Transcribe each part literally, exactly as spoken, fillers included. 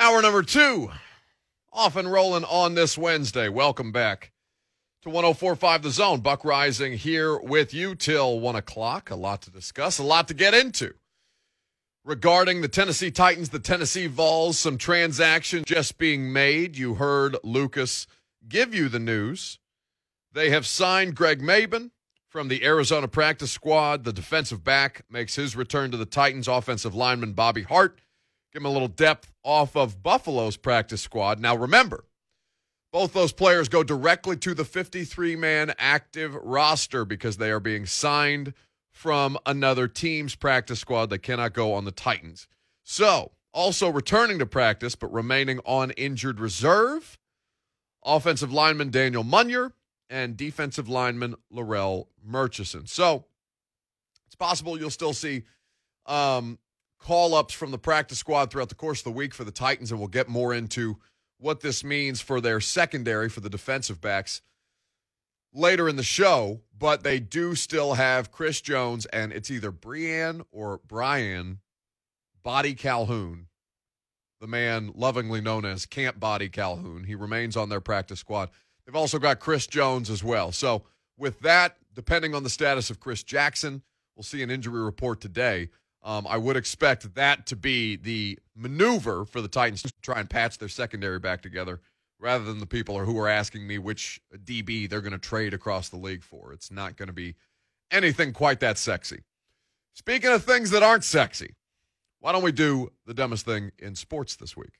Hour number two, off and rolling on this Wednesday. Welcome back to one oh four point five The Zone. Buck Rising here with you till one o'clock. A lot to discuss, a lot to get into. Regarding the Tennessee Titans, the Tennessee Vols, some transaction just being made. You heard Lucas give you the news. They have signed Greg Maben from the Arizona practice squad. The defensive back makes his return to the Titans. Offensive lineman Bobby Hart. Give him a little depth off of Buffalo's practice squad. Now, remember, both those players go directly to the fifty-three man active roster because they are being signed from another team's practice squad. They cannot go on the Titans. So, also returning to practice but remaining on injured reserve, offensive lineman Daniel Munyer and defensive lineman Laurel Murchison. So, it's possible you'll still see um, call-ups from the practice squad throughout the course of the week for the Titans, and we'll get more into what this means for their secondary for the defensive backs later in the show. But they do still have Chris Jones, and it's either Brian or Brian Body Calhoun, the man lovingly known as Camp Body Calhoun. He remains on their practice squad. They've also got Chris Jones as well. So with that, depending on the status of Chris Jackson, we'll see an injury report today. Um, I would expect that to be the maneuver for the Titans to try and patch their secondary back together rather than the people who are asking me which D B they're going to trade across the league for. It's not going to be anything quite that sexy. Speaking of things that aren't sexy, why don't we do the dumbest thing in sports this week?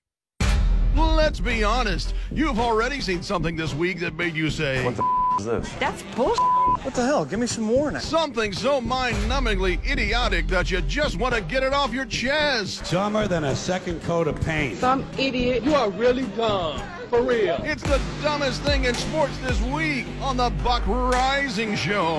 Let's be honest. You've already seen something this week that made you say, What the f- is this? That's bullshit. What the hell? Give me some more now. something so mind-numbingly idiotic that you just want to get it off your chest. Dumber than a second coat of paint. Some idiot. You are really dumb. For real. It's the dumbest thing in sports this week on the Buck Rising Show.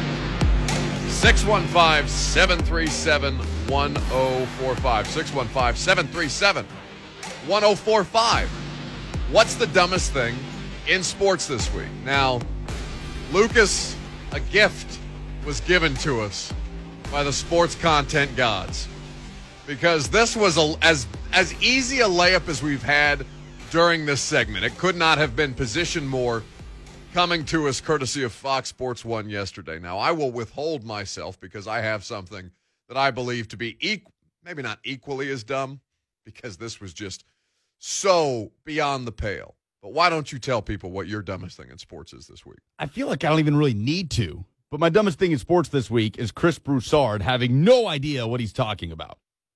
six one five, seven three seven, one oh four five. six one five, seven three seven, one oh four five. What's the dumbest thing in sports this week? Now, Lucas, a gift was given to us by the sports content gods because this was a, as, as easy a layup as we've had during this segment. It could not have been positioned more, coming to us courtesy of Fox Sports one yesterday. Now, I will withhold myself because I have something that I believe to be equ- maybe not equally as dumb, because this was just so beyond the pale. But why don't you tell people what your dumbest thing in sports is this week? I feel like I don't even really need to. But my dumbest thing in sports this week is Chris Broussard having no idea what he's talking about.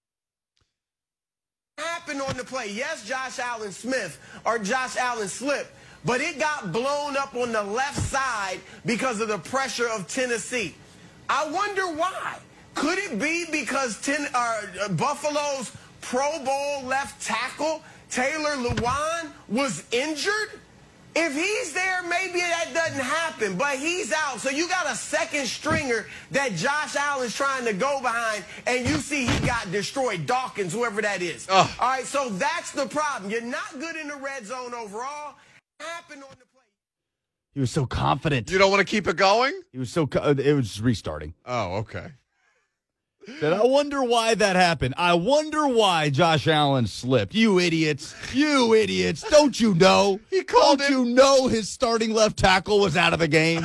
Happened on the play. Yes, Josh Allen Smith or Josh Allen slipped, but it got blown up on the left side because of the pressure of Tennessee. I wonder why. Could it be because ten, uh, Buffalo's Pro Bowl left tackle, Taylor Lewan, was injured? If he's there, maybe that doesn't happen, but he's out. So you got a second stringer that Josh Allen's trying to go behind, and you see he got destroyed. Dawkins, whoever that is. Ugh. All right, so that's the problem. You're not good in the red zone overall. Happened on the play. He was so confident. You don't want to keep it going? He was so, co- it was restarting. Oh, okay. Said, I wonder why that happened. I wonder why Josh Allen slipped. You idiots. You idiots. Don't you know? He called Don't him- you know his starting left tackle was out of the game?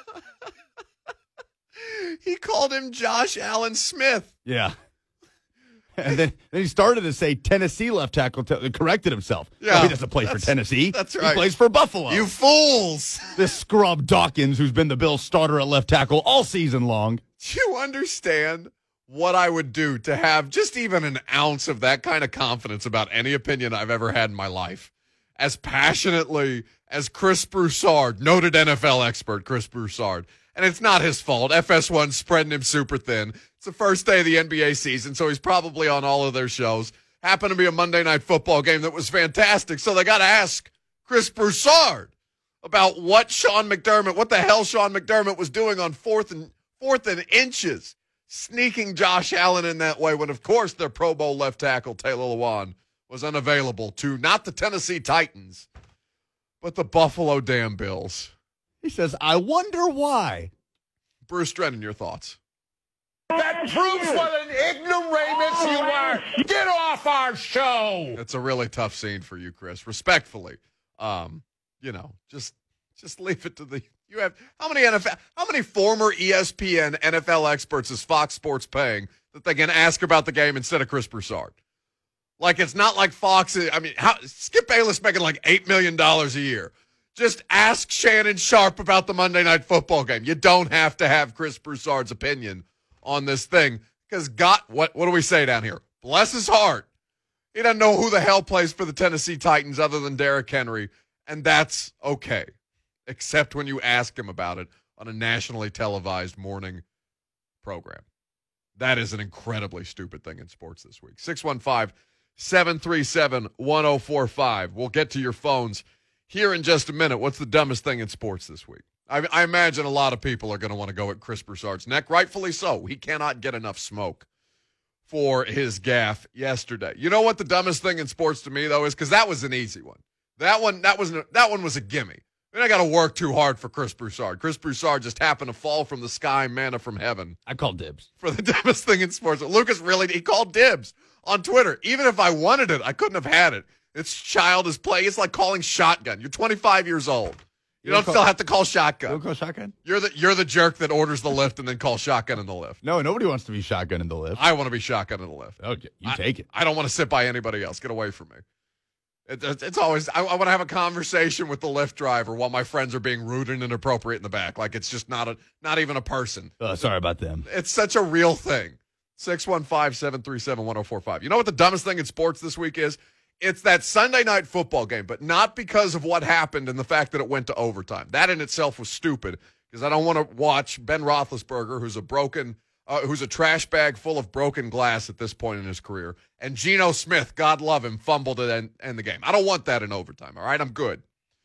He called him Josh Allen Smith. Yeah. And then, then he started to say Tennessee left tackle, t- corrected himself. Yeah, No, he doesn't play for that's- Tennessee. that's He right. plays for Buffalo. You fools. This scrub Dawkins, who's been the Bills' starter at left tackle all season long. Do you understand what I would do to have just even an ounce of that kind of confidence about any opinion I've ever had in my life? As passionately as Chris Broussard, noted N F L expert Chris Broussard. And it's not his fault. F S one's spreading him super thin. It's the first day of the N B A season, so he's probably on all of their shows. Happened to be a Monday night football game that was fantastic, so they got to ask Chris Broussard about what Sean McDermott, what the hell Sean McDermott was doing on fourth and fourth and inches, sneaking Josh Allen in that way when, of course, their Pro Bowl left tackle, Taylor Lewan, was unavailable to not the Tennessee Titans, but the Buffalo damn Bills. He says, I wonder why. Bruce Drennan, your thoughts? That proves what an ignoramus you are. Get off our show. It's a really tough scene for you, Chris. Respectfully, um, you know, just just leave it to the. You have how many N F L, how many former E S P N N F L experts is Fox Sports paying that they can ask about the game instead of Chris Broussard? Like, it's not like Fox. I mean, how, Skip Bayless making like eight million dollars a year. Just ask Shannon Sharp about the Monday Night Football game. You don't have to have Chris Broussard's opinion on this thing because God, what what do we say down here? Bless his heart. He doesn't know who the hell plays for the Tennessee Titans other than Derrick Henry, and that's okay, except when you ask him about it on a nationally televised morning program. That is an incredibly stupid thing in sports this week. six one five, seven three seven, one oh four five. We'll get to your phones here in just a minute. What's the dumbest thing in sports this week? I, I imagine a lot of people are going to want to go at Chris Broussard's neck, rightfully so. He cannot get enough smoke for his gaffe yesterday. You know what the dumbest thing in sports to me, though, is? Because that was an easy one. That one, that was, that one was a gimme. Then I got to work too hard for Chris Broussard. Chris Broussard just happened to fall from the sky, manna from heaven. I called dibs. For the dumbest thing in sports. Lucas really, he called dibs on Twitter. Even if I wanted it, I couldn't have had it. It's childish play. It's like calling shotgun. You're twenty-five years old. You, you don't call, still have to call shotgun. You don't call shotgun? You're the you're the jerk that orders the lift and then calls shotgun in the lift. No, nobody wants to be shotgun in the lift. I want to be shotgun in the lift. Okay, you I, take it. I don't want to sit by anybody else. Get away from me. It, it, it's always, I, I want to have a conversation with the Lyft driver while my friends are being rude and inappropriate in the back. Like it's just not a, not even a person. Uh, sorry about them. It's such a real thing. six one five, seven three seven, one oh four five. You know what the dumbest thing in sports this week is? It's that Sunday night football game, but not because of what happened and the fact that it went to overtime. That in itself was stupid because I don't want to watch Ben Roethlisberger, who's a broken, uh, who's a trash bag full of broken glass at this point in his career, and Geno Smith, God love him, fumbled to end, end the game. I don't want that in overtime, all right? I'm good.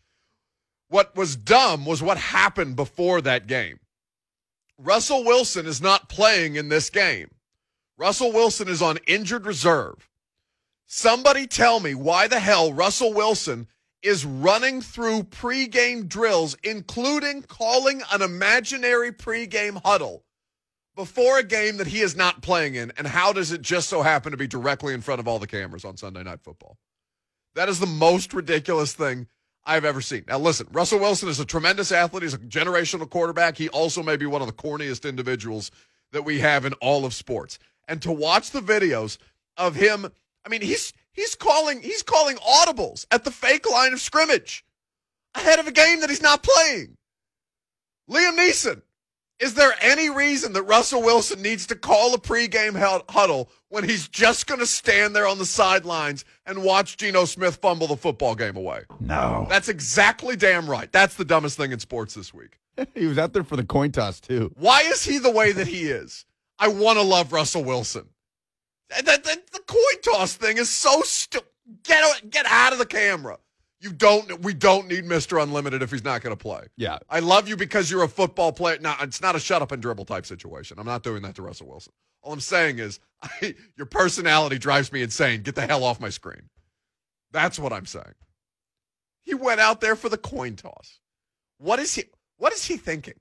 What was dumb was what happened before that game. Russell Wilson is not playing in this game. Russell Wilson is on injured reserve. Somebody tell me why the hell Russell Wilson is running through pregame drills, including calling an imaginary pregame huddle before a game that he is not playing in, and how does it just so happen to be directly in front of all the cameras on Sunday Night Football? That is the most ridiculous thing I've ever seen. Now, listen, Russell Wilson is a tremendous athlete. He's a generational quarterback. He also may be one of the corniest individuals that we have in all of sports. And to watch the videos of him, I mean, he's he's calling he's calling audibles at the fake line of scrimmage ahead of a game that he's not playing. Liam Neeson, is there any reason that Russell Wilson needs to call a pregame huddle when he's just going to stand there on the sidelines and watch Geno Smith fumble the football game away? No. That's exactly damn right. That's the dumbest thing in sports this week. He was out there for the coin toss, too. Why is he the way that he is? I want to love Russell Wilson. That, that, the coin toss thing is so stupid. Get, get out of the camera. You don't. We don't need Mister Unlimited if he's not going to play. Yeah. I love you because you're a football player. No, it's not a shut up and dribble type situation. I'm not doing that to Russell Wilson. All I'm saying is I, your personality drives me insane. Get the hell off my screen. That's what I'm saying. He went out there for the coin toss. What is he? What is he thinking?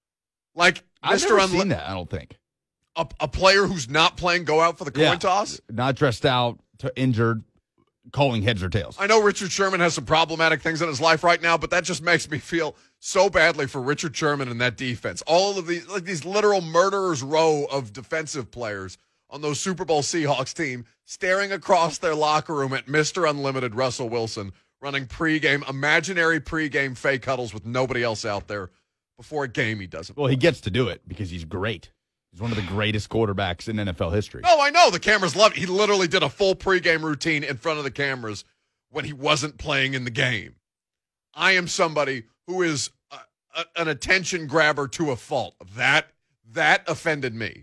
Like I've Mister never Unli- seen that, I don't think. A, a player who's not playing go out for the coin Yeah. toss? Not dressed out, to injured, calling heads or tails. I know Richard Sherman has some problematic things in his life right now, but that just makes me feel so badly for Richard Sherman and that defense. All of these, like these literal murderers row of defensive players on those Super Bowl Seahawks team staring across their locker room at Mister Unlimited Russell Wilson running pregame, imaginary pregame fake huddles with nobody else out there before a game he doesn't Well, play. he gets to do it because he's great. He's one of the greatest quarterbacks in N F L history. Oh, I know. The cameras love it. He literally did a full pregame routine in front of the cameras when he wasn't playing in the game. I am somebody who is a, a, an attention grabber to a fault. That, that offended me.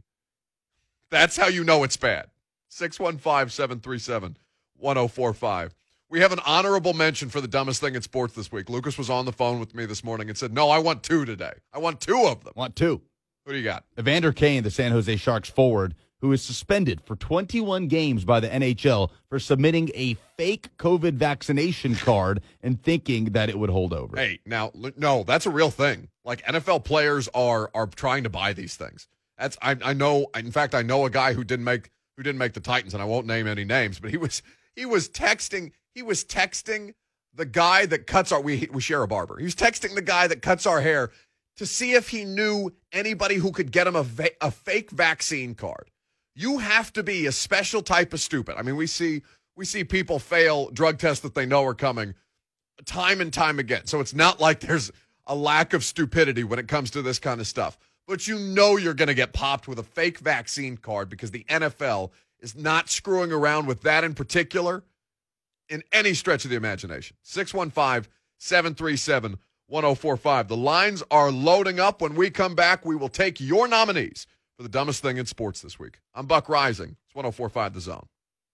That's how you know it's bad. six one five, seven three seven, one oh four five. We have an honorable mention for the dumbest thing in sports this week. Lucas was on the phone with me this morning and said, no, I want two today. I want two of them. Want two. Who do you got? Evander Kane, the San Jose Sharks forward, who is suspended for twenty-one games by the N H L for submitting a fake COVID vaccination card and thinking that it would hold over. Hey, now, no, that's a real thing. Like, N F L players are are trying to buy these things. That's I, I know. In fact, I know a guy who didn't make who didn't make the Titans, and I won't name any names, but he was he was texting he was texting the guy that cuts our we we share a barber. He was texting the guy that cuts our hair to see if he knew anybody who could get him a va- a fake vaccine card. You have to be a special type of stupid. I mean, we see we see people fail drug tests that they know are coming time and time again. So it's not like there's a lack of stupidity when it comes to this kind of stuff. But you know you're going to get popped with a fake vaccine card because the N F L is not screwing around with that in particular in any stretch of the imagination. six one five, seven three seven, one oh four five. The lines are loading up. When we come back, we will take your nominees for the dumbest thing in sports this week. I'm Buck Rising. It's one oh four five The Zone.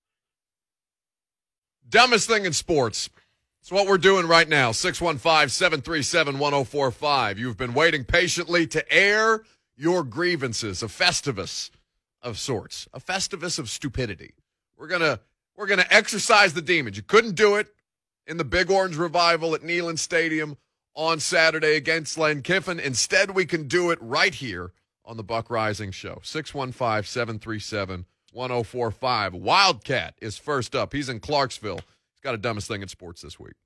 Dumbest thing in sports. It's what we're doing right now. six one five, seven three seven, one oh four five. You've been waiting patiently to air your grievances, a festivus of sorts, a festivus of stupidity. We're going to we're going to exercise the demons. You couldn't do it in the Big Orange Revival at Neyland Stadium on Saturday against Lane Kiffin. Instead, we can do it right here on the Buck Rising Show. six one five, seven three seven, one oh four five. Wildcat is first up. He's in Clarksville. He's got a dumbest thing in sports this week.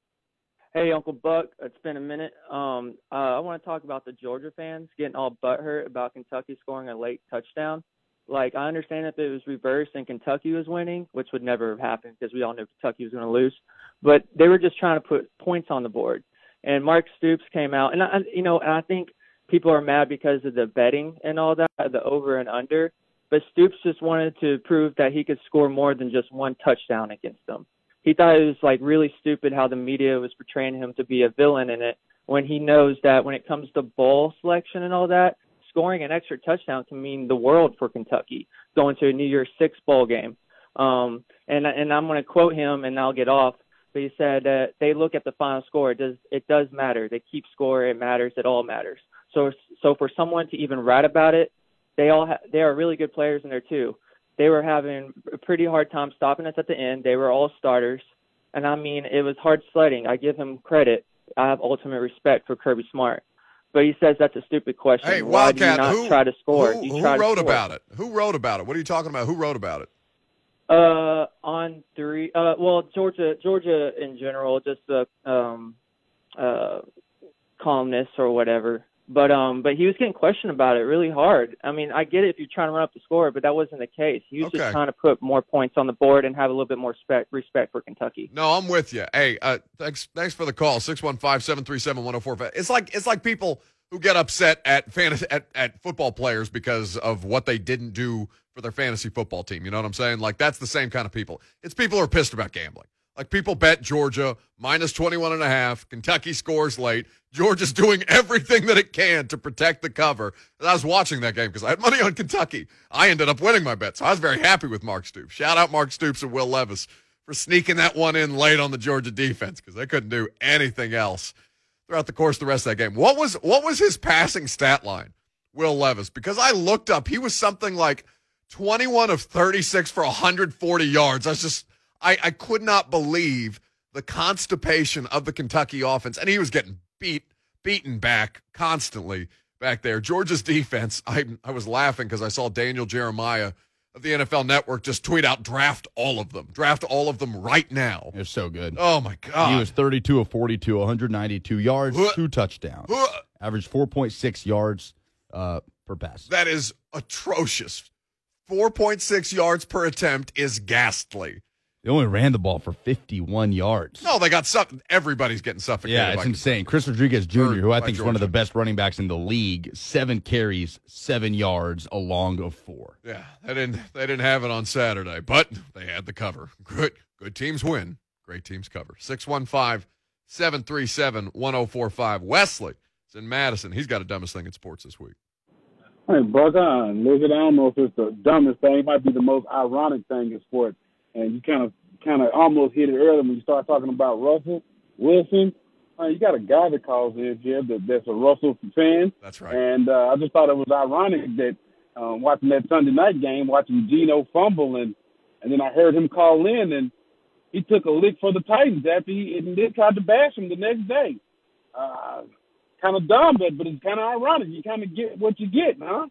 Hey, Uncle Buck. It's been a minute. Um, uh, I want to talk about the Georgia fans getting all butthurt about Kentucky scoring a late touchdown. Like, I understand if it was reversed and Kentucky was winning, which would never have happened because we all knew Kentucky was going to lose. But they were just trying to put points on the board. And Mark Stoops came out. And, I, you know, and I think people are mad because of the betting and all that, the over and under. But Stoops just wanted to prove that he could score more than just one touchdown against them. He thought it was, like, really stupid how the media was portraying him to be a villain in it when he knows that when it comes to ball selection and all that, scoring an extra touchdown can mean the world for Kentucky going to a New Year's Six bowl game. Um, and and I'm going to quote him, and I'll get off. But he said uh, they look at the final score. It does it does matter. They keep score. It matters. It all matters. So so for someone to even write about it, they all ha- they are really good players in there too. They were having a pretty hard time stopping us at the end. They were all starters. And, I mean, it was hard sledding. I give him credit. I have ultimate respect for Kirby Smart. But he says that's a stupid question. Hey, Why Wildcat, do you not who, try to score? Who, you who try to wrote score. about it? Who wrote about it? What are you talking about? Who wrote about it? Uh, on three. Uh, well, Georgia, Georgia in general, just the um, uh, columnists or whatever. But um, but he was getting questioned about it really hard. I mean, I get it if you're trying to run up the score, but that wasn't the case. He was Okay. just trying to put more points on the board and have a little bit more respect respect for Kentucky. No, I'm with you. Hey, uh, thanks thanks for the call. six one five, seven three seven, one oh four five. It's like it's like people who get upset at fantasy at, at football players because of what they didn't do for their fantasy football team. You know what I'm saying? Like, that's the same kind of people. It's people who are pissed about gambling. Like, people bet Georgia minus twenty-one and a half. Kentucky scores late. Georgia's doing everything that it can to protect the cover. And I was watching that game because I had money on Kentucky. I ended up winning my bet, so I was very happy with Mark Stoops. Shout out Mark Stoops and Will Levis for sneaking that one in late on the Georgia defense because they couldn't do anything else throughout the course of the rest of that game. What was what was his passing stat line, Will Levis? Because I looked up, he was something like twenty-one of thirty-six for one hundred forty yards. I was just, I, I could not believe the constipation of the Kentucky offense, and he was getting beat, beaten back constantly back there. Georgia's defense, I I was laughing because I saw Daniel Jeremiah of the N F L Network just tweet out, draft all of them. Draft all of them right now. They're so good. Oh, my God. He was thirty-two of forty-two, one hundred ninety-two yards, two touchdowns. Averaged four point six yards uh, per pass. That is atrocious. four point six yards per attempt is ghastly. They only ran the ball for fifty-one yards. No, they got suff- everybody's getting suffocated. Yeah, it's by insane. Chris Rodriguez Junior, who I by think is one of Georgia. the best running backs in the league, seven carries, seven yards, a long of four. Yeah, they didn't they didn't have it on Saturday, but they had the cover. Good good teams win. Great teams cover. six one five, seven three seven, one oh four five. Wesley is in Madison. He's got a dumbest thing in sports this week. Hey, Buck, uh, look, I don't know if it's the dumbest thing. It might be the most ironic thing in sports. And you kind of kind of almost hit it earlier when you start talking about Russell Wilson. Uh, you got a guy that calls in here that, that's a Russell fan. That's right. And uh, I just thought it was ironic that um, watching that Sunday night game, watching Geno fumble, and, and then I heard him call in, and he took a lick for the Titans after he and they tried to bash him the next day. Uh, kind of dumb, but, but it's kind of ironic. You kind of get what you get, huh?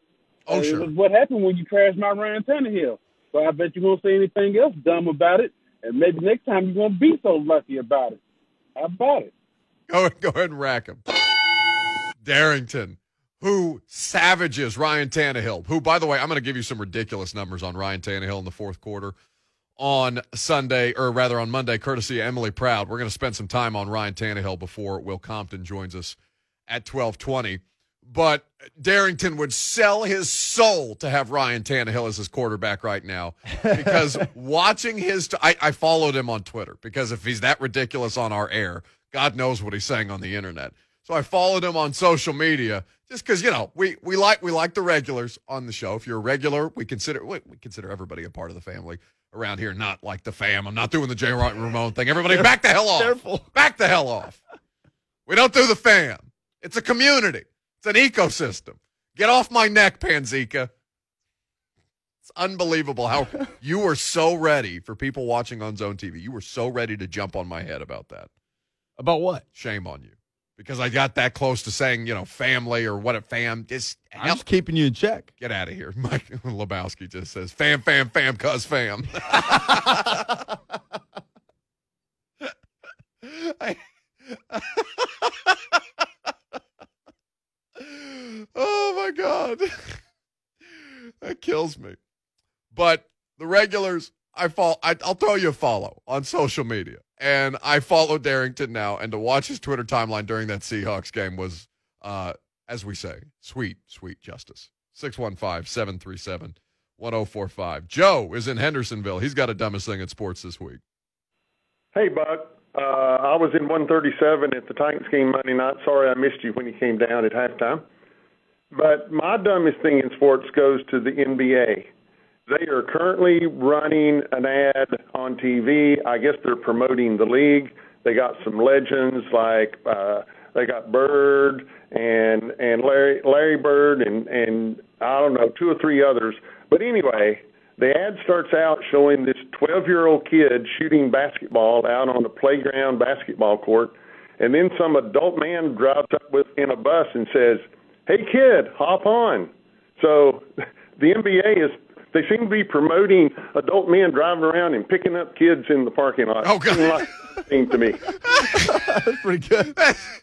Oh, Uh, sure. It was what happened when you crashed my Ryan Tannehill. So I bet you won't say anything else dumb about it, and maybe next time you won't be so lucky about it. How about it? Go, go ahead and rack him. Darrington, who savages Ryan Tannehill, who, by the way, I'm going to give you some ridiculous numbers on Ryan Tannehill in the fourth quarter on Sunday, or rather on Monday, courtesy of Emily Proud. We're going to spend some time on Ryan Tannehill before Will Compton joins us at twelve twenty. But Darrington would sell his soul to have Ryan Tannehill as his quarterback right now, because watching his t- – I, I followed him on Twitter, because if he's that ridiculous on our air, God knows what he's saying on the internet. So I followed him on social media just because, you know, we, we like we like the regulars on the show. If you're a regular, we consider we, we consider everybody a part of the family around here, not like the fam. I'm not doing the J. Ramon thing. Everybody back the hell off. Careful. Back the hell off. We don't do the fam. It's a community. It's an ecosystem. Get off my neck, Panzika. It's unbelievable how you were so ready for people watching on Zone T V. You were so ready to jump on my head about that. About what? Shame on you. Because I got that close to saying, you know, family or what a fam. Just, I'm just keeping you in check. get out of here. Mike Lebowski just says, fam, fam, fam, cuz fam. I, oh, my God. That kills me. But the regulars, I follow, I, I'll throw you a follow on social media. And I follow Darrington now, and to watch his Twitter timeline during that Seahawks game was, uh, as we say, sweet, sweet justice. six one five, seven three seven, one oh four five. Joe is in Hendersonville. He's got a dumbest thing in sports this week. Hey, Buck. Uh, I was in one thirty-seven at the Titans game Monday night. Sorry I missed you when you came down at halftime. But my dumbest thing in sports goes to the N B A. They are currently running an ad on T V. I guess they're promoting the league. They got some legends like uh, they got Bird and and Larry Larry Bird and, and I don't know, two or three others. But anyway, the ad starts out showing this twelve-year-old kid shooting basketball out on a playground basketball court, and then some adult man drives up with in a bus and says, "Hey kid, hop on." So the N B A is. They seem to be promoting adult men driving around and picking up kids in the parking lot. Oh, God. Like, seems to me. That's pretty good.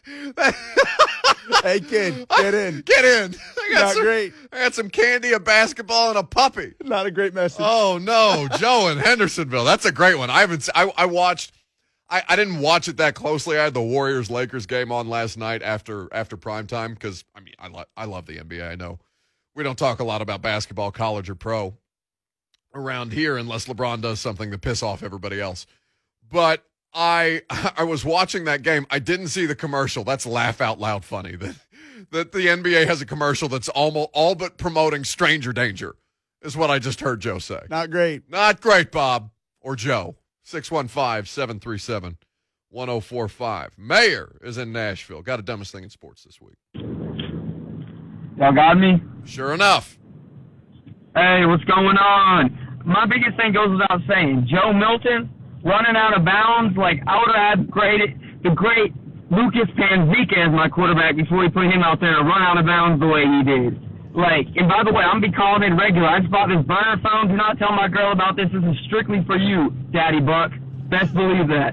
Hey, kid, get in. Get in. I got Not some, great. I got some candy, a basketball, and a puppy. Not a great message. Oh, no. Joe in Hendersonville. That's a great one. I haven't. I, I watched. I, I didn't watch it that closely. I had the Warriors-Lakers game on last night after after primetime because, I mean, I, lo- I love the N B A. I know we don't talk a lot about basketball, college or pro, around here unless LeBron does something to piss off everybody else. But I I was watching that game. I didn't see the commercial. That's laugh out loud funny that that the N B A has a commercial that's almost all but promoting stranger danger is what I just heard Joe say. Not great. Not great, Bob or Joe. six one five, seven three seven, one oh four five. Mayor is in Nashville. Got a dumbest thing in sports this week. Y'all got me? Sure enough. Hey, what's going on? My biggest thing goes without saying. Joe Milton running out of bounds. Like, I would have had great, the great Lucas Panzika as my quarterback before he put him out there to run out of bounds the way he did. Like, and by the way, I'm going to be calling in regular. I just bought this burner phone. Do not tell my girl about this. This is strictly for you, Daddy Buck. Best believe that.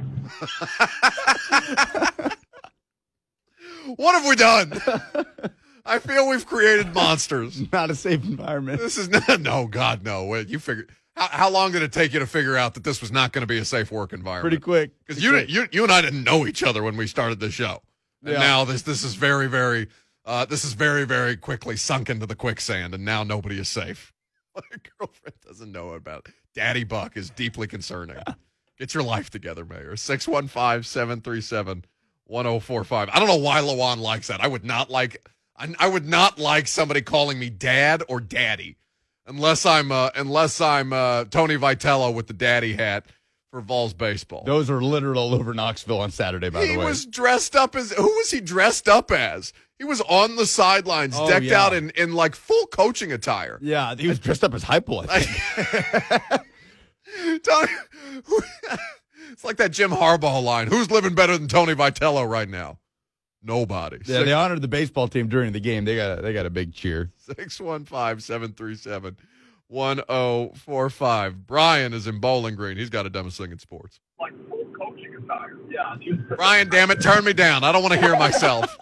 What have we done? I feel we've created monsters. Not a safe environment. This is not, no, God, no. Wait, you figure, how, how long did it take you to figure out that this was not going to be a safe work environment? Pretty quick. Because you, you, you and I didn't know each other when we started the show. And Yeah. now this, this is very, very, uh, this is very, very quickly sunk into the quicksand, and now nobody is safe. My girlfriend doesn't know about it. Daddy Buck is deeply concerning. Get your life together, Mayor. six one five, seven three seven, one oh four five. I don't know why Lawan likes that. I would not like... I, I would not like somebody calling me dad or daddy unless I'm uh, unless I'm uh, Tony Vitello with the daddy hat for Vols baseball. Those are literal all over Knoxville on Saturday, by he the way. He was dressed up as, who was he dressed up as? He was on the sidelines, oh, decked yeah. out in, in like full coaching attire. Yeah, he was dressed up as Hypel, I think. Tony, it's like that Jim Harbaugh line. Who's living better than Tony Vitello right now? Nobody. Yeah, Six, they honored the baseball team during the game. They got a, they got a big cheer. six one five, seven three seven, one oh four five. Brian is in Bowling Green. He's got a dumbest thing in sports. Like full coaching attire. Yeah. Brian, damn it, turn me down. I don't want to hear myself.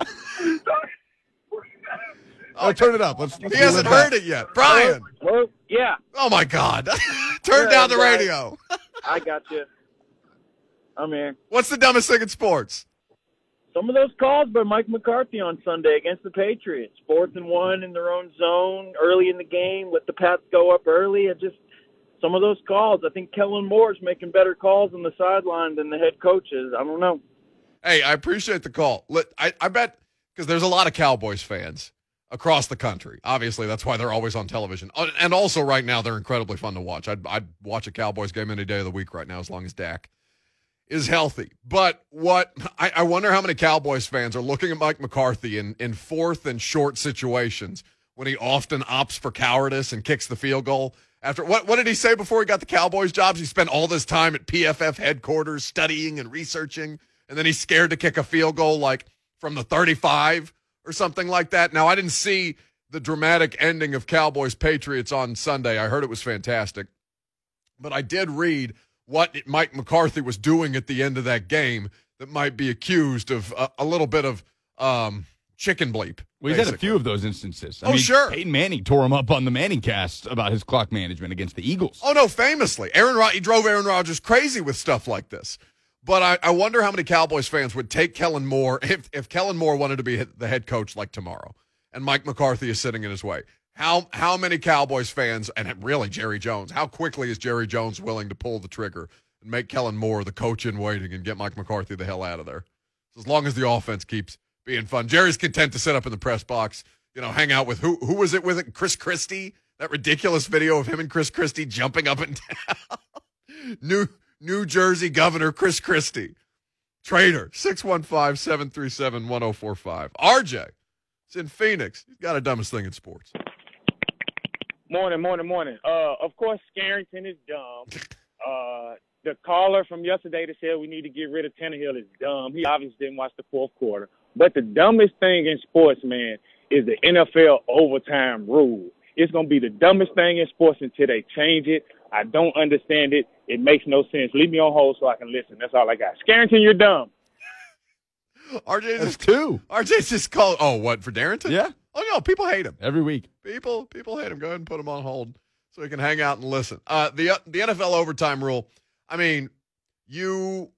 Oh, turn it up. Let's, let's he hasn't heard it yet. Brian. Hello? Yeah. Oh, my God. Turn Yeah, down the guys. radio. I got you. I'm here. What's the dumbest thing in sports? Some of those calls by Mike McCarthy on Sunday against the Patriots. Fourth and one in their own zone, early in the game, let the Pats go up early. It just some of those calls. I think Kellen Moore's making better calls on the sideline than the head coaches. I don't know. Hey, I appreciate the call. Let, I, I bet because there's a lot of Cowboys fans across the country. Obviously, that's why they're always on television. And also right now, they're incredibly fun to watch. I'd, I'd watch a Cowboys game any day of the week right now as long as Dak is healthy. But what I, I wonder how many Cowboys fans are looking at Mike McCarthy in, in fourth and short situations when he often opts for cowardice and kicks the field goal. After what, what did he say before he got the Cowboys jobs? He spent all this time at P F F headquarters studying and researching, and then he's scared to kick a field goal like from the thirty-five or something like that. Now, I didn't see the dramatic ending of Cowboys-Patriots on Sunday. I heard it was fantastic. But I did read what Mike McCarthy was doing at the end of that game that might be accused of a, a little bit of um, chicken bleep. Well, he's basically. had a few of those instances. I oh, mean, sure. Peyton Manning tore him up on the Manning cast about his clock management against the Eagles. Oh, no, famously. Aaron Rod- he drove Aaron Rodgers crazy with stuff like this. But I, I wonder how many Cowboys fans would take Kellen Moore if, if Kellen Moore wanted to be the head coach like tomorrow and Mike McCarthy is sitting in his way. How how many Cowboys fans, and really Jerry Jones, how quickly is Jerry Jones willing to pull the trigger and make Kellen Moore the coach in waiting and get Mike McCarthy the hell out of there? So as long as the offense keeps being fun. Jerry's content to sit up in the press box, you know, hang out with, who who was it with it? Chris Christie? That ridiculous video of him and Chris Christie jumping up and down. New New Jersey Governor Chris Christie. Trader, six one five, seven three seven, one oh four five. R J, it's in Phoenix. He's got a dumbest thing in sports. Morning, morning, morning. Uh, of course, Scarrington is dumb. Uh, the caller from yesterday that said we need to get rid of Tannehill is dumb. He obviously didn't watch the fourth quarter. But the dumbest thing in sports, man, is the N F L overtime rule. It's going to be the dumbest thing in sports until they change it. I don't understand it. It makes no sense. Leave me on hold so I can listen. That's all I got. Scarrington, you're dumb. R J That's just two. R J's just called. Oh, what, for Darrington? Yeah. Oh no, people hate him every week. People people hate him. Go ahead and put him on hold so he can hang out and listen. Uh, the uh, the N F L overtime rule. I mean, you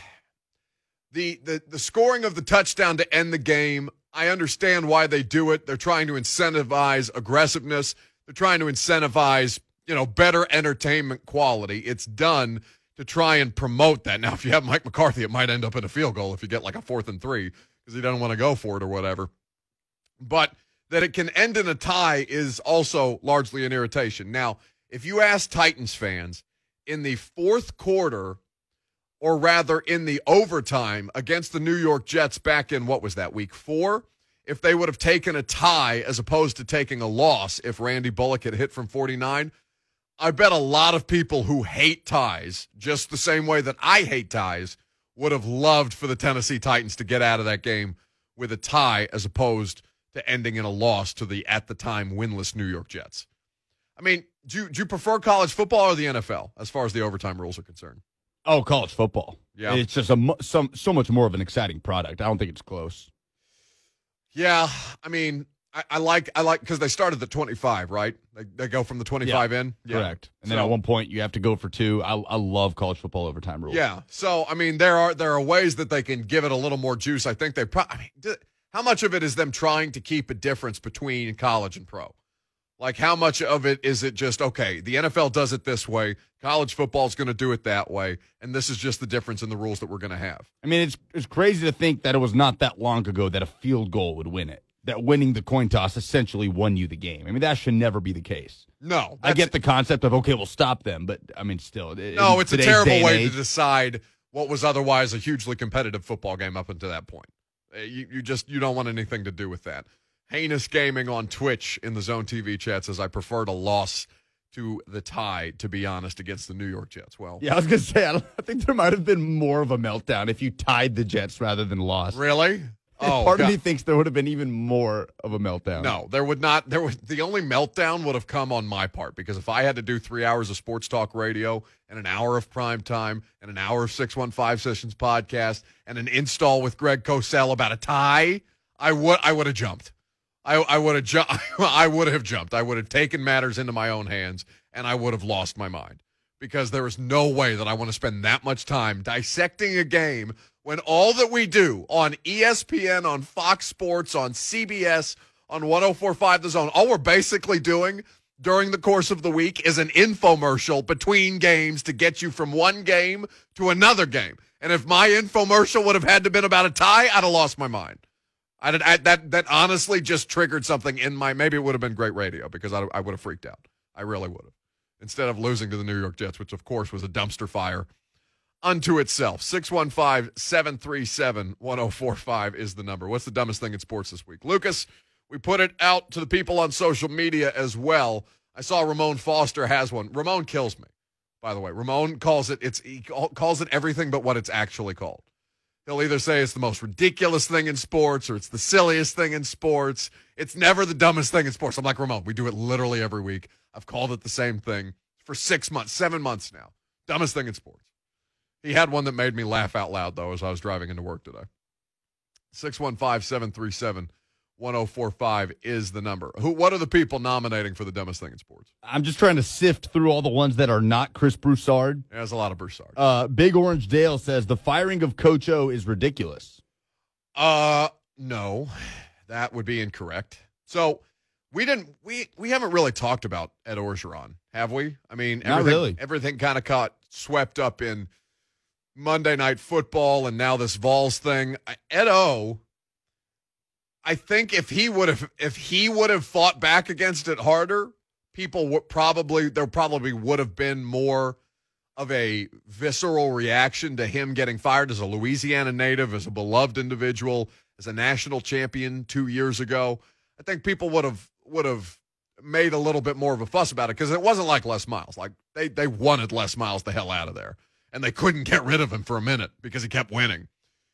the the the scoring of the touchdown to end the game. I understand why they do it. They're trying to incentivize aggressiveness. They're trying to incentivize, you know, better entertainment quality. It's done to try and promote that. Now, if you have Mike McCarthy, it might end up in a field goal if you get like a fourth and three because he doesn't want to go for it or whatever. But that it can end in a tie is also largely an irritation. Now, if you ask Titans fans in the fourth quarter, or rather in the overtime against the New York Jets back in, what was that, week four? If they would have taken a tie as opposed to taking a loss if Randy Bullock had hit from forty-nine, I bet a lot of people who hate ties, just the same way that I hate ties, would have loved for the Tennessee Titans to get out of that game with a tie as opposed to ending in a loss to the, at the time, winless New York Jets. I mean, do you, do you prefer college football or the N F L as far as the overtime rules are concerned? Oh, college football. Yeah. It's just a, mu- some, so much more of an exciting product. I don't think it's close. Yeah, I mean, I, I like, I like because they started at twenty-five, right? They, they go from the twenty-five Yeah, in? Correct. And then So- at one point, you have to go for two. I, I love college football overtime rules. Yeah, so, I mean, there are there are ways that they can give it a little more juice. I think they probably, I mean, d- how much of it is them trying to keep a difference between college and pro? Like, how much of it is it just, okay, the N F L does it this way, college football is going to do it that way, and this is just the difference in the rules that we're going to have. I mean, it's it's crazy to think that it was not that long ago that a field goal would win it. That winning the coin toss essentially won you the game. I mean, that should never be the case. No. I get the concept of, okay, we'll stop them, but, I mean, still. No, in it's a today's terrible day and way age- to decide what was otherwise a hugely competitive football game up until that point. Uh, You, you just you don't want anything to do with that. Heinous Gaming on Twitch in the Zone T V chat says, I preferred a loss to the tie, to be honest, against the New York Jets. Well, Yeah, I was going to say, I, don't, I think there might have been more of a meltdown if you tied the Jets rather than lost. really? Oh, Part God. of me thinks there would have been even more of a meltdown. No, there would not. There was the only meltdown would have come on my part, because if I had to do three hours of sports talk radio and an hour of prime time and an hour of six one five Sessions podcast and an install with Greg Cosell about a tie, I would I would have jumped. I I would have ju- I would have jumped. I would have taken matters into my own hands, and I would have lost my mind, because there is no way that I want to spend that much time dissecting a game when all that we do on E S P N, on Fox Sports, on C B S, on one oh four point five The Zone, all we're basically doing during the course of the week is an infomercial between games to get you from one game to another game. And if my infomercial would have had to been about a tie, I'd have lost my mind. I did, I, that that honestly just triggered something in my, maybe it would have been great radio, because I, I would have freaked out. I really would have. Instead of losing to the New York Jets, which of course was a dumpster fire unto itself. six one five, seven three seven, one oh four five is the number. What's the dumbest thing in sports this week? Lucas, we put it out to the people on social media as well. I saw Ramon Foster has one. Ramon kills me, by the way. Ramon calls it, it's, he calls it everything but what it's actually called. He'll either say it's the most ridiculous thing in sports or it's the silliest thing in sports. It's never the dumbest thing in sports. I'm like, Ramon, we do it literally every week. I've called it the same thing for six months, seven months now. Dumbest thing in sports. He had one that made me laugh out loud, though, as I was driving into work today. six one five, seven three seven, one oh four five is the number. Who? What are the people nominating for the dumbest thing in sports? I'm just trying to sift through all the ones that are not Chris Broussard. Yeah, there's a lot of Broussard. Uh, Big Orange Dale says the firing of Coach O is ridiculous. Uh, no, that would be incorrect. So we didn't. We we haven't really talked about Ed Orgeron, have we? I mean, Not everything, really. Everything kind of caught swept up in Monday Night Football and now this Vols thing. Ed O, I think if he would have if he would have fought back against it harder, people would probably there probably would have been more of a visceral reaction to him getting fired as a Louisiana native, as a beloved individual, as a national champion two years ago. I think people would have would have made a little bit more of a fuss about it, because it wasn't like Les Miles. Like they they wanted Les Miles the hell out of there, and they couldn't get rid of him for a minute because he kept winning.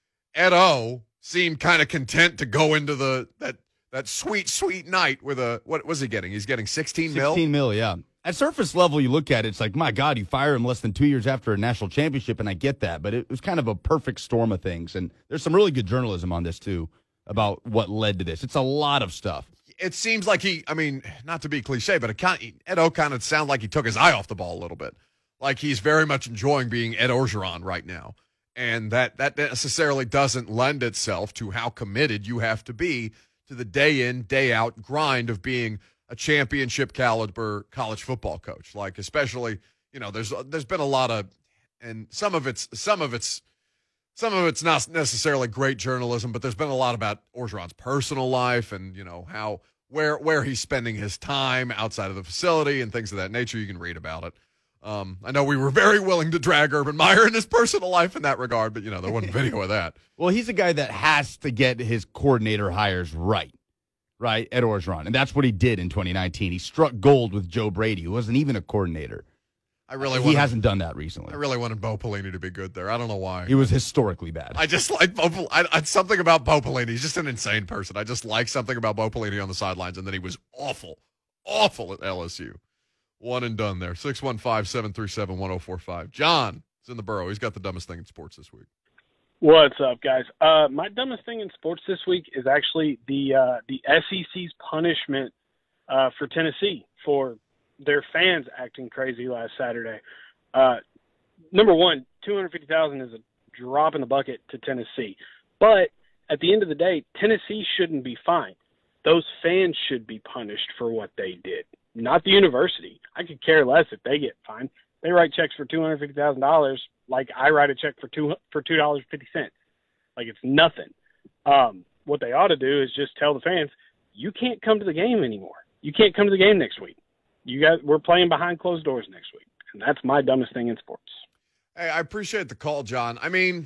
Ed O seemed kind of content to go into the that that sweet sweet night with a what was he getting? He's getting sixteen mil. sixteen mil, yeah. At surface level, you look at it, it's like, my God, you fire him less than two years after a national championship, and I get that. But it was kind of a perfect storm of things. And there's some really good journalism on this, too, about what led to this. It's a lot of stuff. It seems like he, I mean, not to be cliche, but it kind of, Ed O kind of sounds like he took his eye off the ball a little bit. Like he's very much enjoying being Ed Orgeron right now. And that, that necessarily doesn't lend itself to how committed you have to be to the day in, day out grind of being a championship caliber college football coach. Like, especially, you know, there's there's been a lot of, and some of it's some of it's some of it's not necessarily great journalism, but there's been a lot about Orgeron's personal life and, you know, how where where he's spending his time outside of the facility and things of that nature. You can read about it. Um, I know we were very willing to drag Urban Meyer in his personal life in that regard, but, you know, there wasn't video of that. Well, he's a guy that has to get his coordinator hires right, right, Ed Orgeron. And that's what he did in twenty nineteen. He struck gold with Joe Brady, who wasn't even a coordinator. I really He wanted, hasn't done that recently. I really wanted Bo Pelini to be good there. I don't know why. He was historically bad. I just like Bo Pel- I, I, something about Bo Pelini. He's just an insane person. I just like something about Bo Pelini on the sidelines, and then he was awful, awful at L S U. One and done there. six one five, seven three seven, one oh four five. John is in the borough. He's got the dumbest thing in sports this week. What's up, guys? Uh, my dumbest thing in sports this week is actually the uh, the S E C's punishment uh, for Tennessee for their fans acting crazy last Saturday. Uh, number one, two hundred fifty thousand dollars is a drop in the bucket to Tennessee. But at the end of the day, Tennessee shouldn't be fined. Those fans should be punished for what they did, not the university. I could care less if they get fined. They write checks for two hundred fifty thousand dollars like I write a check for two for two dollars and fifty cents. Like it's nothing. Um, what they ought to do is just tell the fans, you can't come to the game anymore. You can't come to the game next week. You guys, we're playing behind closed doors next week. And that's my dumbest thing in sports. Hey, I appreciate the call, John. I mean,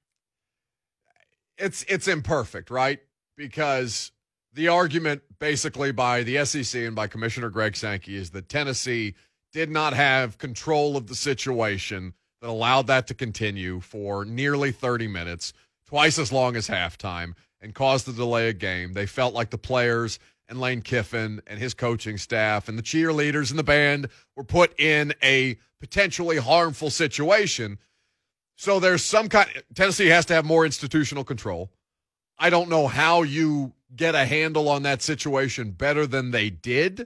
it's it's imperfect, right? Because the argument basically by the S E C and by Commissioner Greg Sankey is that Tennessee did not have control of the situation that allowed that to continue for nearly thirty minutes, twice as long as halftime, and caused the delay of game. They felt like the players and Lane Kiffin and his coaching staff and the cheerleaders and the band were put in a potentially harmful situation. So there's some kind – Tennessee has to have more institutional control. I don't know how you get a handle on that situation better than they did,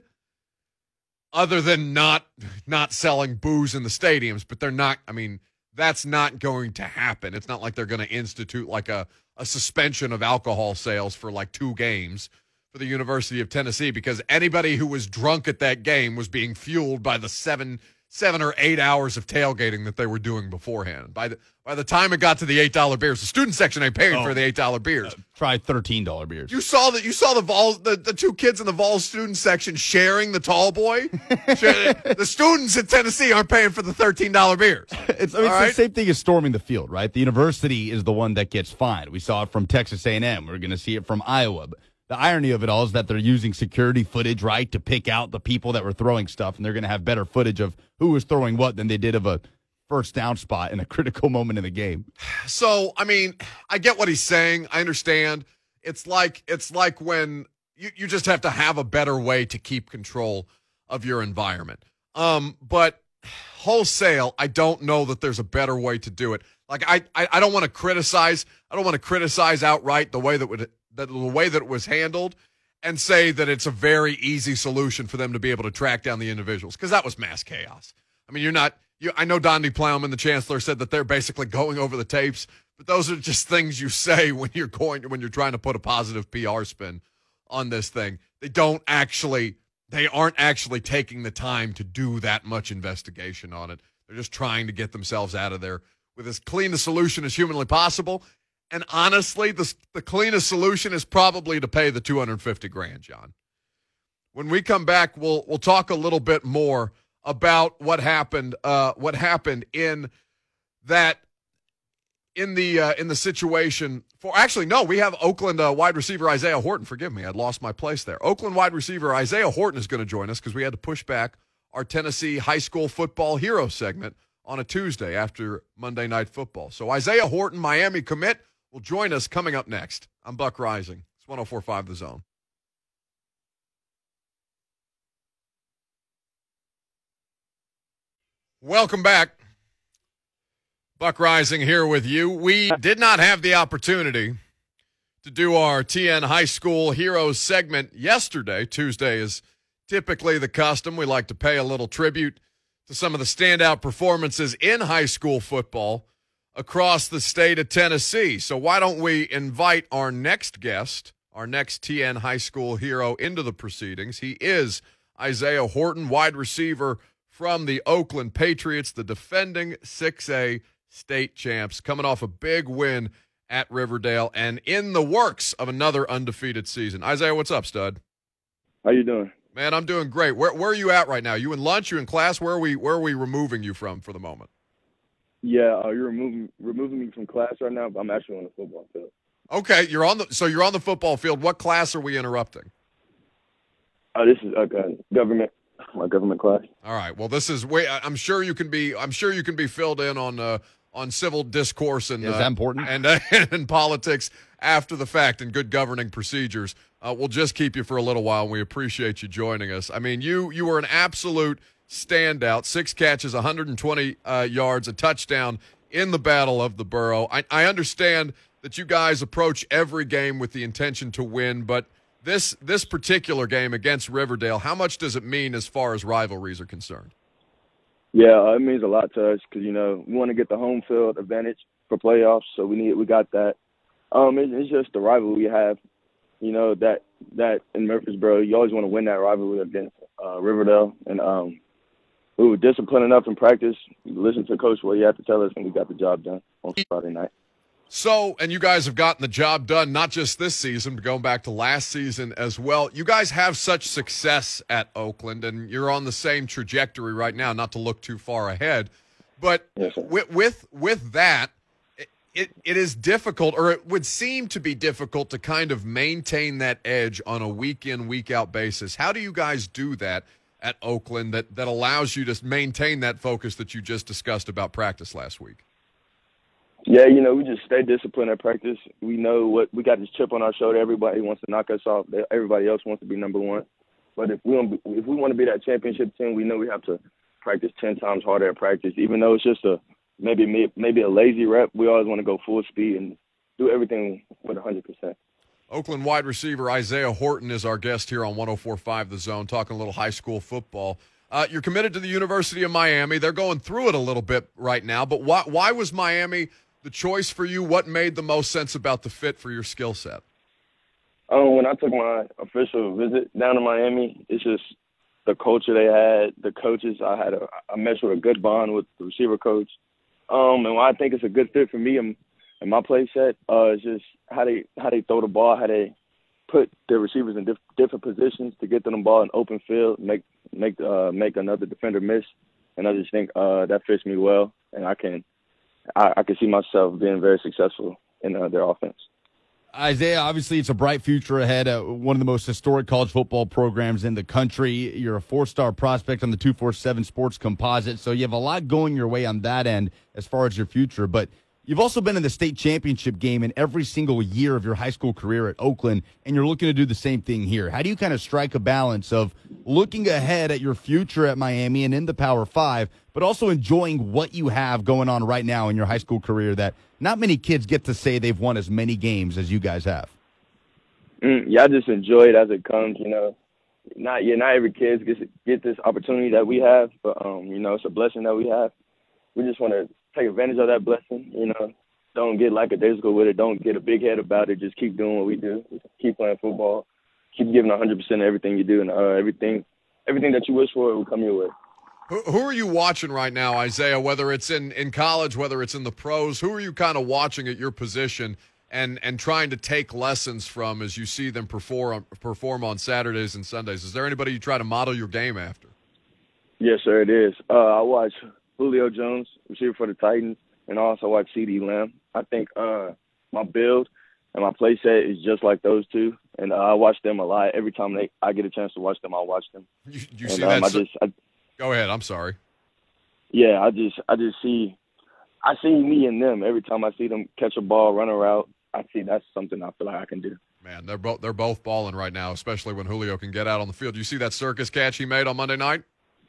other than not not selling booze in the stadiums. But they're not – I mean, that's not going to happen. It's not like they're going to institute like a, a suspension of alcohol sales for like two games for the University of Tennessee, because anybody who was drunk at that game was being fueled by the seven – seven or eight hours of tailgating that they were doing beforehand. By the by the time it got to the eight dollar beers, the student section ain't paying oh, for the eight dollar beers. Uh, try thirteen dollar beers. You saw that. You saw the Vols, the, the two kids in the Vols student section sharing the tall boy. The students in Tennessee aren't paying for the thirteen dollar beers. It's, I mean, it's right? the same thing as storming the field, right? The university is the one that gets fined. We saw it from Texas A and M. We're going to see it from Iowa. But the irony of it all is that they're using security footage, right, to pick out the people that were throwing stuff, and they're going to have better footage of who was throwing what than they did of a first down spot in a critical moment in the game. So, I mean, I get what he's saying. I understand. It's like it's like when you, you just have to have a better way to keep control of your environment. Um, but wholesale, I don't know that there's a better way to do it. Like, I, I, I don't want to criticize. I don't want to criticize outright the way that would that the way that it was handled and say that it's a very easy solution for them to be able to track down the individuals, because that was mass chaos. I mean, you're not you, – I know Donnie Plowman, the chancellor, said that they're basically going over the tapes, but those are just things you say when you're going when you're trying to put a positive P R spin on this thing. They don't actually – they aren't actually taking the time to do that much investigation on it. They're just trying to get themselves out of there with as clean a solution as humanly possible. And honestly, the, the cleanest solution is probably to pay the two hundred fifty grand, John. When we come back, we'll we'll talk a little bit more about what happened. Uh, what happened in that in the uh, in the situation for actually no, we have Oakland uh, wide receiver Isaiah Horton. Forgive me, I'd lost my place there. Oakland wide receiver Isaiah Horton is going to join us because we had to push back our Tennessee high school football hero segment on a Tuesday after Monday Night Football. So Isaiah Horton, Miami commit, will join us coming up next. I'm Buck Rising. It's one oh four point five The Zone. Welcome back. Buck Rising here with you. We did not have the opportunity to do our T N High School Heroes segment yesterday. Tuesday is typically the custom. We like to pay a little tribute to some of the standout performances in high school football across the state of Tennessee. So why don't we invite our next guest, our next T N High School hero, into the proceedings. He is Isaiah Horton, wide receiver from the Oakland Patriots, the defending six A state champs, coming off a big win at Riverdale and in the works of another undefeated season. Isaiah, what's up, stud? How you doing? Man, I'm doing great. Where where are you at right now? You in lunch? You in class? Where are we where are we removing you from for the moment? Yeah, uh, you're removing removing me from class right now, but I'm actually on the football field. Okay, you're on the so you're on the football field. What class are we interrupting? Uh, this is okay, government, my government class. All right. Well, this is way. I'm sure you can be. I'm sure you can be filled in on uh, on civil discourse and is that uh, important and uh, and politics after the fact and good governing procedures. Uh, we'll just keep you for a little while, and we appreciate you joining us. I mean, you you were an absolute standout. Six catches, one hundred twenty uh, yards, a touchdown in the Battle of the Borough. I, I understand that you guys approach every game with the intention to win, but this this particular game against Riverdale, how much does it mean as far as rivalries are concerned? Yeah, uh, it means a lot to us because, you know, we want to get the home field advantage for playoffs, so we need we got that. Um, it, it's just the rivalry we have. You know, that that in Murfreesboro, you always want to win that rivalry against uh, Riverdale. And um, we were disciplined enough in practice. We listened to Coach what he had to tell us, and we got the job done on Friday night. So, and you guys have gotten the job done, not just this season, but going back to last season as well. You guys have such success at Oakland, and you're on the same trajectory right now, not to look too far ahead. But yes, with, with with that, it it is difficult, or it would seem to be difficult, to kind of maintain that edge on a week-in, week-out basis. How do you guys do that at Oakland that, that allows you to maintain that focus that you just discussed about practice last week? Yeah, you know, we just stay disciplined at practice. We know what we got this chip on our shoulder. Everybody wants to knock us off. Everybody else wants to be number one. But if we want, if we want to be that championship team, we know we have to practice ten times harder at practice. Even though it's just a maybe maybe a lazy rep, we always want to go full speed and do everything with one hundred percent. Oakland wide receiver Isaiah Horton is our guest here on one oh four point five The Zone, talking a little high school football. Uh, you're committed to the University of Miami. They're going through it a little bit right now, but why, why was Miami the choice for you? What made the most sense about the fit for your skill set? Um, when I took my official visit down to Miami, it's just the culture they had, the coaches. I had a, I meshed with a good bond with the receiver coach. Um, and why I think it's a good fit for me and, and my play set uh, is just how they how they throw the ball, how they put their receivers in diff- different positions to get them the ball in open field, make make uh, make another defender miss. And I just think uh, that fits me well, and I can I, I can see myself being very successful in uh, their offense. Isaiah, obviously it's a bright future ahead. Uh, one of the most historic college football programs in the country. You're a four-star prospect on the two forty-seven Sports Composite, so you have a lot going your way on that end as far as your future. But you've also been in the state championship game in every single year of your high school career at Oakland, and you're looking to do the same thing here. How do you kind of strike a balance of looking ahead at your future at Miami and in the Power Five, but also enjoying what you have going on right now in your high school career that not many kids get to say they've won as many games as you guys have? Mm, yeah, I just enjoy it as it comes. You know, not yeah, not every kid gets get this opportunity that we have, but um, you know, it's a blessing that we have. We just want to take advantage of that blessing. You know, don't get like a day school with it. Don't get a big head about it. Just keep doing what we do. Keep playing football. Keep giving one hundred percent of everything you do, and uh, everything, everything that you wish for will come your way. Who, who are you watching right now, Isaiah, whether it's in, in college, whether it's in the pros? Who are you kind of watching at your position and, and trying to take lessons from as you see them perform, perform on Saturdays and Sundays? Is there anybody you try to model your game after? Yes, sir, it is. Uh, I watch Julio Jones, receiver for the Titans, and I also watch CeeDee Lamb. I think uh, my build and my play set is just like those two, and uh, I watch them a lot. Every time they, I get a chance to watch them, I watch them. You, you and, see um, that? I just, I, Go ahead. I'm sorry. Yeah, I just I just see I see me and them every time I see them catch a ball, run a route. I see that's something I feel like I can do. Man, they're both they're both balling right now, especially when Julio can get out on the field. You see that circus catch he made on Monday night?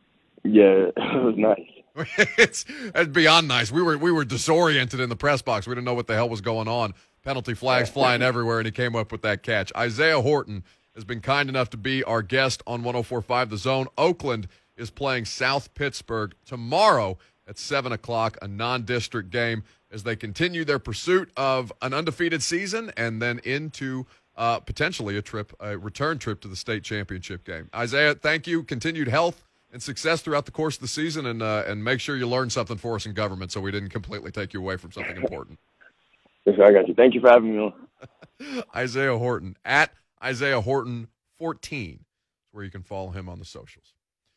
Yeah, it was nice. it's, it's beyond nice. We were we were disoriented in the press box. We didn't know what the hell was going on. Penalty flags flying everywhere, and he came up with that catch. Isaiah Horton has been kind enough to be our guest on one oh four point five The Zone. Oakland is playing South Pittsburgh tomorrow at seven o'clock, a non-district game, as they continue their pursuit of an undefeated season and then into uh, potentially a trip, a return trip to the state championship game. Isaiah, thank you. Continued health and success throughout the course of the season, and uh, and make sure you learn something for us in government so we didn't completely take you away from something important. Yes, I got you. Thank you for having me on. Isaiah Horton, at Isaiah Horton fourteen, where you can follow him on the socials.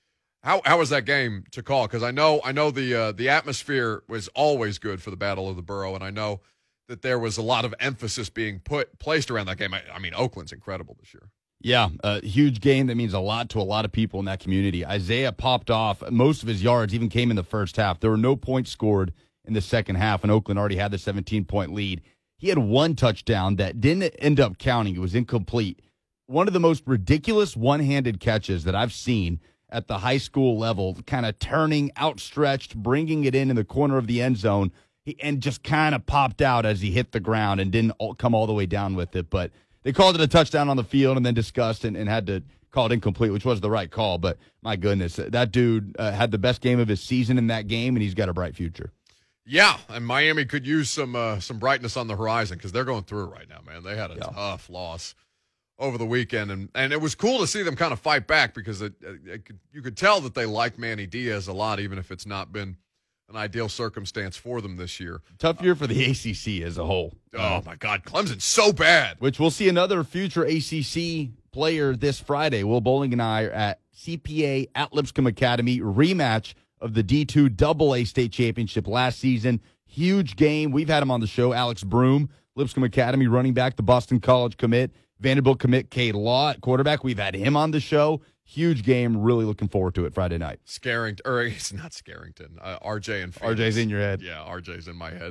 How how was that game to call? Because I know I know the uh, the atmosphere was always good for the Battle of the Borough, and I know that there was a lot of emphasis being put placed around that game. I, I mean, Oakland's incredible this year. Yeah, a huge game that means a lot to a lot of people in that community. Isaiah popped off. Most of his yards even came in the first half. There were no points scored in the second half, and Oakland already had the seventeen-point lead. He had one touchdown that didn't end up counting. It was incomplete. One of the most ridiculous one-handed catches that I've seen at the high school level, kind of turning, outstretched, bringing it in in the corner of the end zone, he, and just kind of popped out as he hit the ground and didn't all, come all the way down with it. But they called it a touchdown on the field and then discussed and, and had to call it incomplete, which was the right call. But my goodness, that dude uh, had the best game of his season in that game, and he's got a bright future. Yeah, and Miami could use some uh, some brightness on the horizon because they're going through it right now, man. They had a yeah. tough loss over the weekend, and, and it was cool to see them kind of fight back because it, it could, you could tell that they like Manny Diaz a lot, even if it's not been an ideal circumstance for them this year. Tough year for the A C C as a whole. Oh, my God, Clemson's so bad. Which we'll see another future A C C player this Friday. Will Bowling and I are at C P A at Lipscomb Academy, rematch of the D two double A state championship last season. Huge game. We've had him on the show, Alex Broom, Lipscomb Academy running back, the Boston College commit. Vanderbilt commit Cade Law at quarterback. We've had him on the show. Huge game. Really looking forward to it Friday night. Scarrington, or it's not Scarrington. Uh, R J and Phoenix. R J's in your head. Yeah, R J's in my head.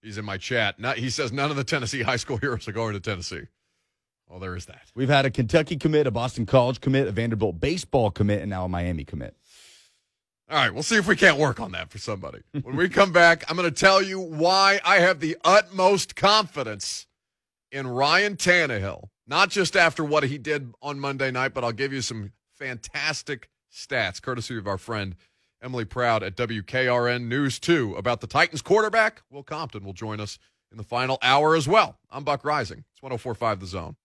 He's in my chat. Not, he says none of the Tennessee high school heroes are going to Tennessee. Well, there is that. We've had a Kentucky commit, a Boston College commit, a Vanderbilt baseball commit, and now a Miami commit. All right, we'll see if we can't work on that for somebody. When we come back, I'm going to tell you why I have the utmost confidence in Ryan Tannehill. Not just after what he did on Monday night, but I'll give you some fantastic stats, courtesy of our friend Emily Proud at W K R N News two about the Titans quarterback. Will Compton will join us in the final hour as well. I'm Buck Rising. It's one oh four point five The Zone.